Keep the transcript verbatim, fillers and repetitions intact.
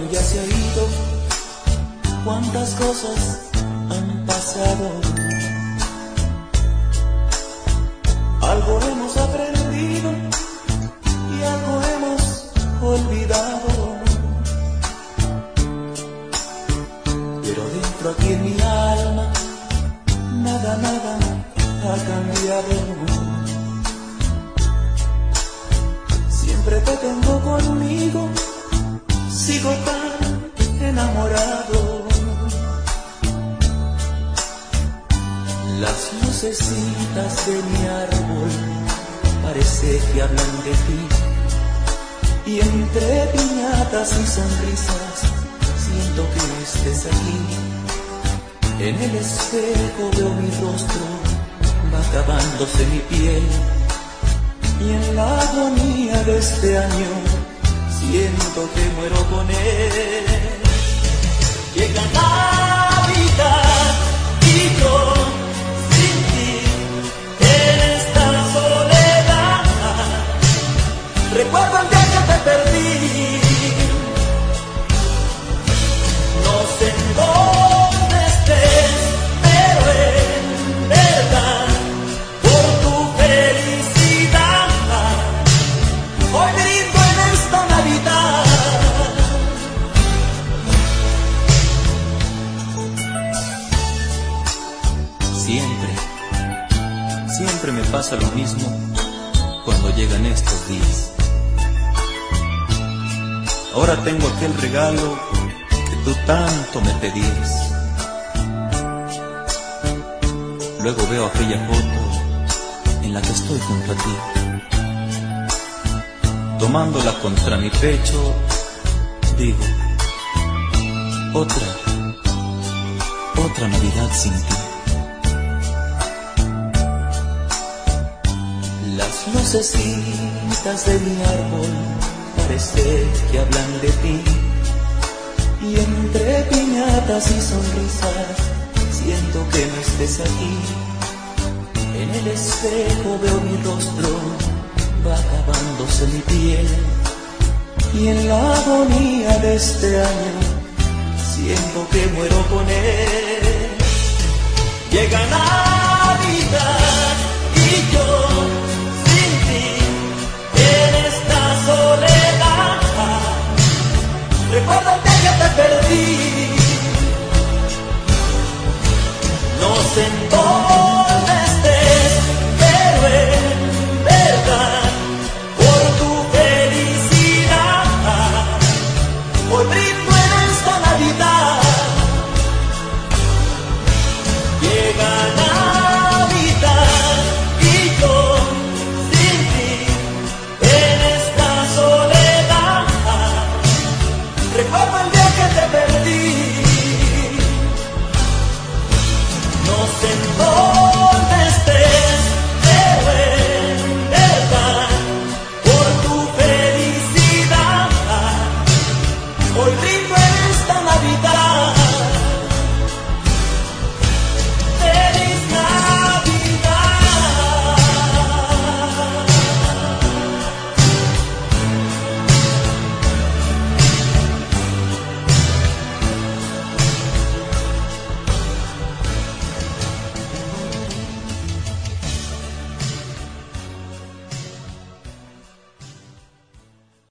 ya se ha ido, cuántas cosas han pasado. Algo hemos aprendido y algo hemos olvidado. Pero dentro aquí en mi alma, nada, nada ha cambiado. Siempre te tengo conmigo, sigo tan enamorado. Las lucecitas de mi árbol parece que hablan de ti, y entre piñatas y sonrisas siento que estés aquí. En el espejo veo mi rostro, va acabándose mi piel, y en la agonía de este año siento que muero con él. Llega Navidad y yo sin ti en esta soledad. Recuerdo el día que te perdí, no sé en dónde estés, pero en verdad por tu felicidad hoy brindo en esta Navidad. Siempre, siempre me pasa lo mismo cuando llegan estos días. Ahora tengo aquel regalo que tú tanto me pedías. Luego veo aquella foto en la que estoy junto a ti, tomándola contra mi pecho, digo, otra, otra Navidad sin ti. Las lucecitas de mi árbol parece que hablan de ti, y entre piñatas y sonrisas siento que no estés aquí. En el espejo veo mi rostro, va acabándose mi piel, y en la agonía de este año siento que muero con él. Llega Navidad y yo sin ti en esta soledad. Recuerdo el día que te perdí, no sé en dónde estés, pero en verdad por tu felicidad hoy brindo en esta Navidad. Llega Navidad y yo sin ti en esta soledad. Recuerdo el día